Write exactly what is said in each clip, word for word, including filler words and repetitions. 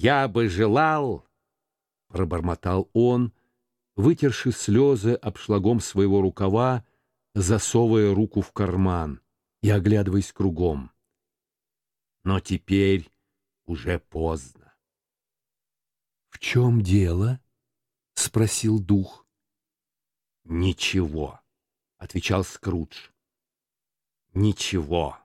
«Я бы желал», — пробормотал он, вытерши слезы обшлагом своего рукава, засовывая руку в карман и оглядываясь кругом. «Но теперь уже поздно». «В чем дело?» — спросил дух. «Ничего», — отвечал Скрудж. «Ничего.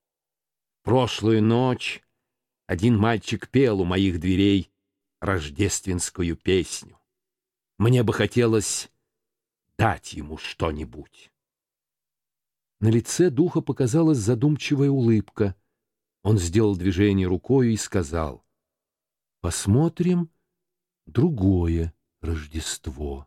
Прошлую ночь один мальчик пел у моих дверей рождественскую песню. Мне бы хотелось дать ему что-нибудь». На лице духа показалась задумчивая улыбка. Он сделал движение рукой и сказал: «Посмотрим другое Рождество».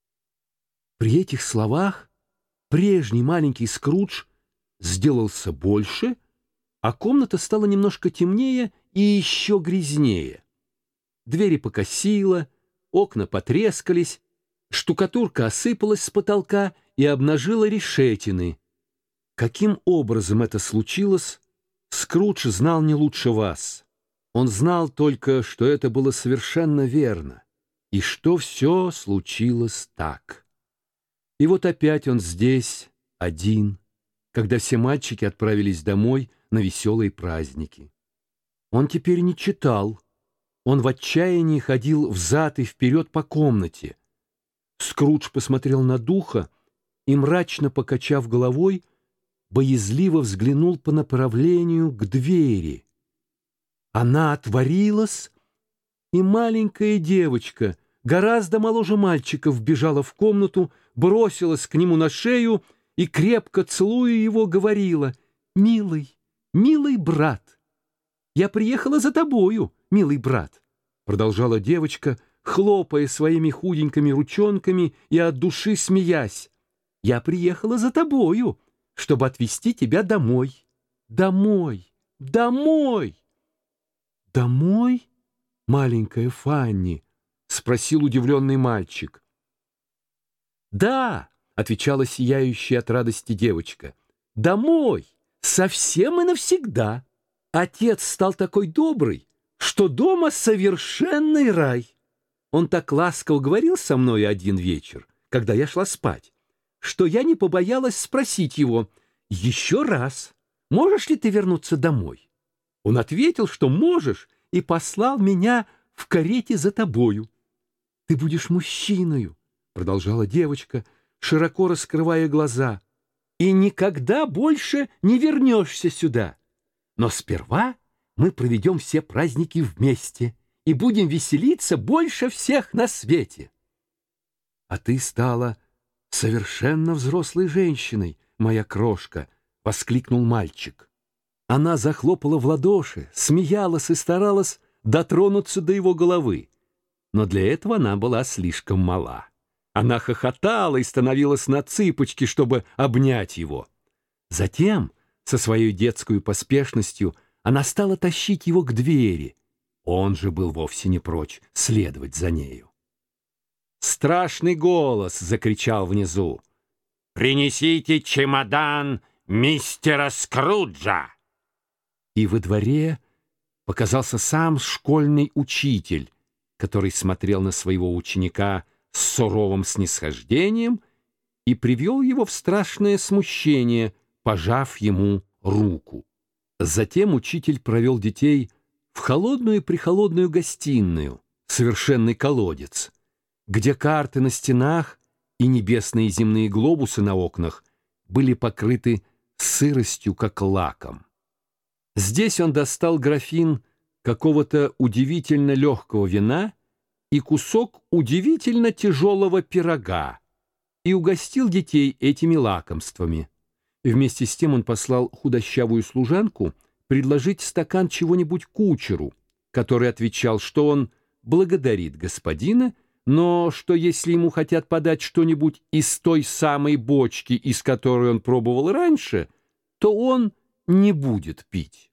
При этих словах прежний маленький Скрудж сделался больше, а комната стала немножко темнее и еще грязнее. Двери покосило, окна потрескались, штукатурка осыпалась с потолка и обнажила решетины. Каким образом это случилось, Скрудж знал не лучше вас. Он знал только, что это было совершенно верно, и что все случилось так. И вот опять он здесь, один, когда все мальчики отправились домой на веселые праздники. Он теперь не читал. Он в отчаянии ходил взад и вперед по комнате. Скрудж посмотрел на духа и, мрачно покачав головой, боязливо взглянул по направлению к двери. Она отворилась, и маленькая девочка, гораздо моложе мальчика, вбежала в комнату, бросилась к нему на шею и, крепко целуя его, говорила: «Милый, милый брат, я приехала за тобою, милый брат», продолжала девочка, хлопая своими худенькими ручонками и от души смеясь. «Я приехала за тобою, чтобы отвезти тебя домой. Домой, домой!» «Домой, маленькая Фанни?» — спросил удивленный мальчик. «Да», — отвечала сияющая от радости девочка, — «домой, совсем и навсегда. Отец стал такой добрый, что дома совершенный рай. Он так ласково говорил со мной один вечер, когда я шла спать, что я не побоялась спросить его: еще раз, можешь ли ты вернуться домой? Он ответил, что можешь, и послал меня в карете за тобою. Ты будешь мужчиною», — продолжала девочка, широко раскрывая глаза, «и никогда больше не вернешься сюда. Но сперва мы проведем все праздники вместе и будем веселиться больше всех на свете». «А ты стала совершенно взрослой женщиной, моя крошка», — воскликнул мальчик. Она захлопала в ладоши, смеялась и старалась дотронуться до его головы. Но для этого она была слишком мала. Она хохотала и становилась на цыпочки, чтобы обнять его. Затем, со своей детской поспешностью, она стала тащить его к двери. Он же был вовсе не прочь следовать за нею. Страшный голос закричал внизу: «Принесите чемодан мистера Скруджа!» И во дворе показался сам школьный учитель, который смотрел на своего ученика с суровым снисхождением и привел его в страшное смущение, пожав ему руку. Затем учитель провел детей в холодную-прехолодную гостиную, совершенный колодец, где карты на стенах и небесные и земные глобусы на окнах были покрыты сыростью, как лаком. Здесь он достал графин какого-то удивительно легкого вина и кусок удивительно тяжелого пирога и угостил детей этими лакомствами. Вместе с тем он послал худощавую служанку предложить стакан чего-нибудь кучеру, который отвечал, что он благодарит господина, но что если ему хотят подать что-нибудь из той самой бочки, из которой он пробовал раньше, то он не будет пить.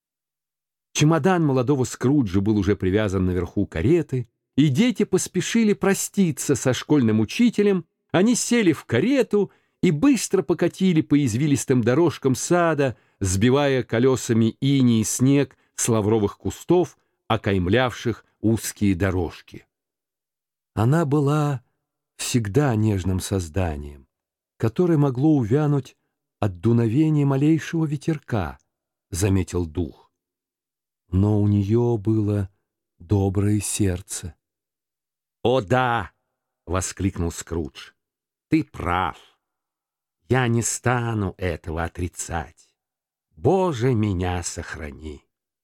Чемодан молодого Скруджа был уже привязан наверху кареты, и дети поспешили проститься со школьным учителем. Они сели в карету и быстро покатили по извилистым дорожкам сада, сбивая колесами иней и снег с лавровых кустов, окаймлявших узкие дорожки. Она была всегда нежным созданием, которое могло увянуть от дуновения малейшего ветерка, — заметил дух. Но у нее было доброе сердце. — О да! — воскликнул Скрудж. — Ты прав. Я не стану этого отрицать. Боже, меня сохрани!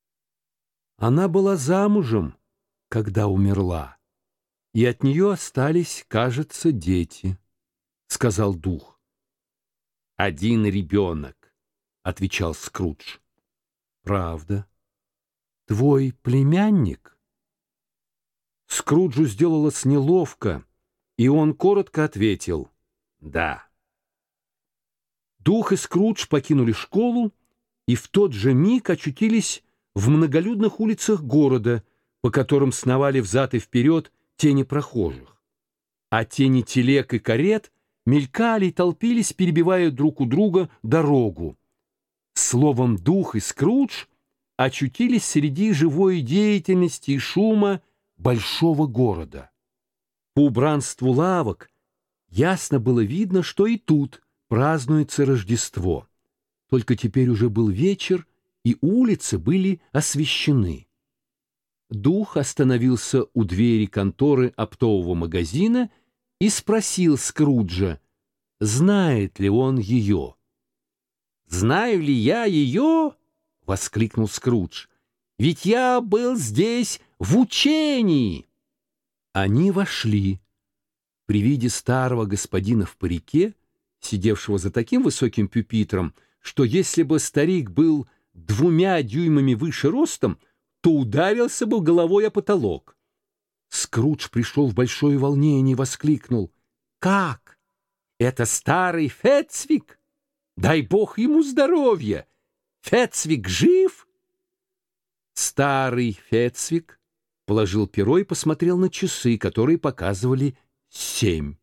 Она была замужем, когда умерла, и от нее остались, кажется, дети, — сказал дух. — Один ребенок, — отвечал Скрудж. — Правда? Твой племянник? Скруджу сделалось неловко, и он коротко ответил «да». Дух и Скрудж покинули школу и в тот же миг очутились в многолюдных улицах города, по которым сновали взад и вперед тени прохожих. А тени телег и карет мелькали и толпились, перебивая друг у друга дорогу. Словом, дух и Скрудж очутились среди живой деятельности и шума большого города. По убранству лавок ясно было видно, что и тут празднуется Рождество. Только теперь уже был вечер, и улицы были освещены. Дух остановился у двери конторы оптового магазина и спросил Скруджа, знает ли он ее. «Знаю ли я ее?» — воскликнул Скрудж. «Ведь я был здесь в учении!» Они вошли. При виде старого господина в парике, сидевшего за таким высоким пюпитром, что если бы старик был двумя дюймами выше ростом, то ударился бы головой о потолок. Скрудж пришел в большое волнение и воскликнул. «Как? Это старый Фецвик? Дай бог ему здоровья! Фецвик жив?» Старый Фецвик положил перо и посмотрел на часы, которые показывали семь.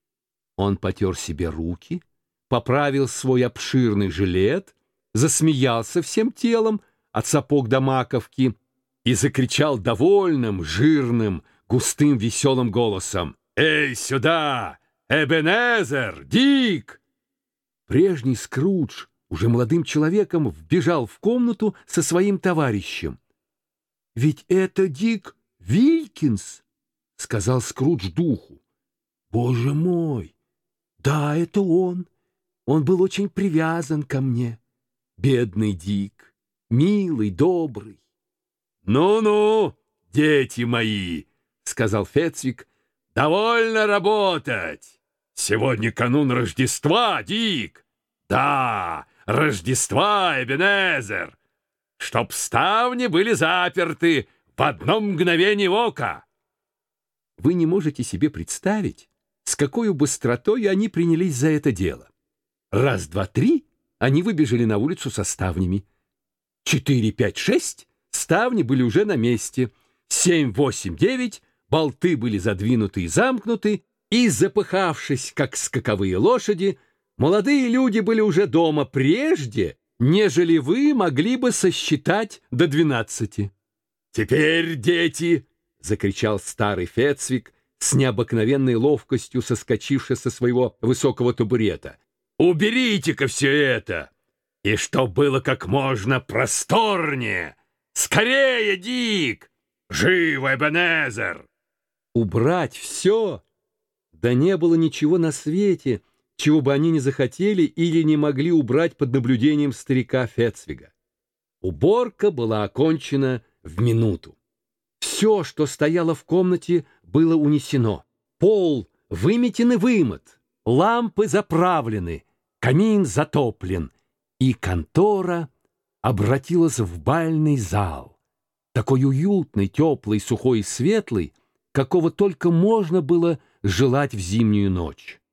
Он потер себе руки, поправил свой обширный жилет, засмеялся всем телом от сапог до маковки и закричал довольным, жирным, густым, веселым голосом: «Эй, сюда! Эбенезер! Дик!» Прежний Скрудж, уже молодым человеком, вбежал в комнату со своим товарищем. «Ведь это Дик Вилкинс!» — сказал Скрудж духу. «Боже мой! Да, это он! Он был очень привязан ко мне. Бедный Дик, милый, добрый!» «Ну-ну, дети мои!» — сказал Фецвик. «Довольно работать! Сегодня канун Рождества, Дик! Да, Рождества, Эбенезер! Чтоб ставни были заперты в одно мгновение ока!» Вы не можете себе представить, с какой быстротой они принялись за это дело. Раз, два, три они выбежали на улицу со ставнями. Четыре, пять, шесть ставни были уже на месте. Семь, восемь, девять болты были задвинуты и замкнуты, и, запыхавшись, как скаковые лошади, молодые люди были уже дома прежде, нежели вы могли бы сосчитать до двенадцати. «Теперь, дети!» — закричал старый Фецвик, с необыкновенной ловкостью соскочивший со своего высокого табурета. «Уберите-ка все это! И чтоб было как можно просторнее! Скорее, Дик! Живо, Эбенезер!» Убрать все? Да не было ничего на свете, чего бы они не захотели или не могли убрать под наблюдением старика Фецвига. Уборка была окончена в минуту. Все, что стояло в комнате, было унесено. Пол выметен и вымыт, лампы заправлены, камин затоплен, и контора обратилась в бальный зал, такой уютный, теплый, сухой и светлый, какого только можно было желать в зимнюю ночь.